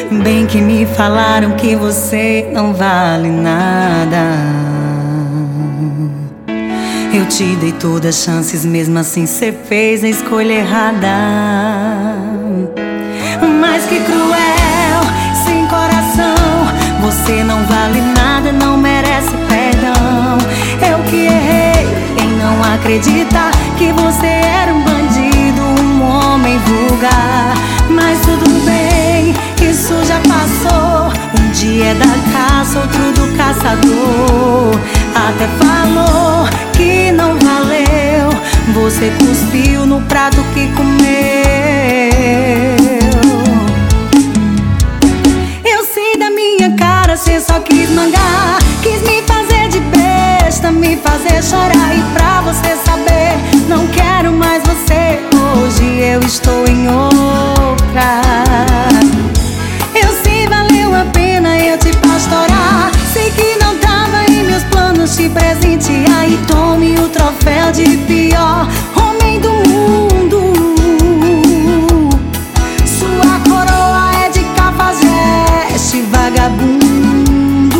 Bem que me falaram que você não vale nada. Eu te dei todas as chances, mesmo assim cê fez a escolha errada. Mas que cruel, sem coração. Você não vale nada, não merece perdão. Eu que errei em não acreditar que você era um bandido, um homem vulgar. Mas tudo bem, isso já passou. Um dia é da caça, outro do caçador. Até falou que não valeu. Você cuspiu no prato que comeu. Eu sei da minha cara, cê só quis mangar. Quis me fazer de besta, me fazer chorar. E pra você saber, não quero mais você. Hoje eu estou em outra. Eu sei, valeu a pena eu te pastorar. Sei que não tava em meus planos te presentear. E tome o troféu de pior homem do mundo. Sua coroa é de cafajeste, vagabundo.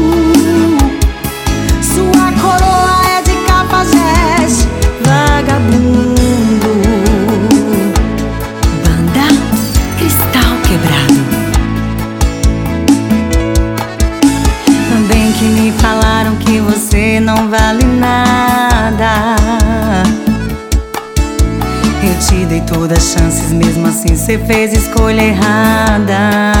Sua coroa é de cafajeste, vagabundo. Banda Cristal Quebrado. Bem que me falaram que você não vale nada. Eu te dei todas as chances, mesmo assim cê fez escolha errada.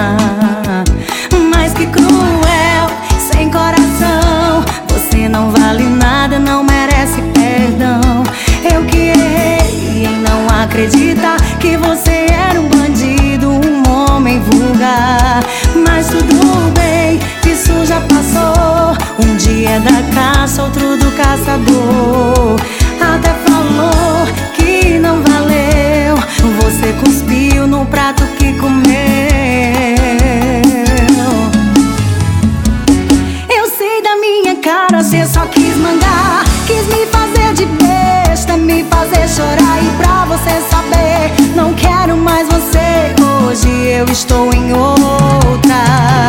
Mas que cruel, sem coração. Você não vale nada, não merece perdão. Eu que errei em não acreditar que você era um bandido, um homem vulgar. Mas tudo bem, isso já passou. Um dia é da caça, outro do caçador. Até falou que não valeu. Você cuspiu no prato que comeu. Eu sei da minha cara, cê só quis mandar. Quis me fazer de besta, me fazer chorar. E pra você saber, não quero mais você. Hoje eu estou em outra.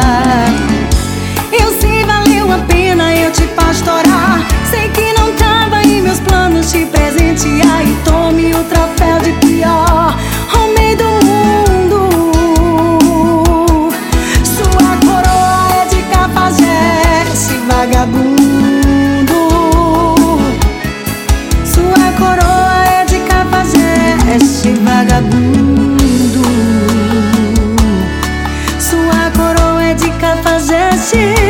Eu sei, valeu a pena eu te pastorar. Sei que não tava em meus planos te presentear. E tome o troféu de pior homem do mundo. Sua coroa é de cafajeste, vagabundo. Sua coroa é de cafajeste, vagabundo. Sua coroa é de cafajeste.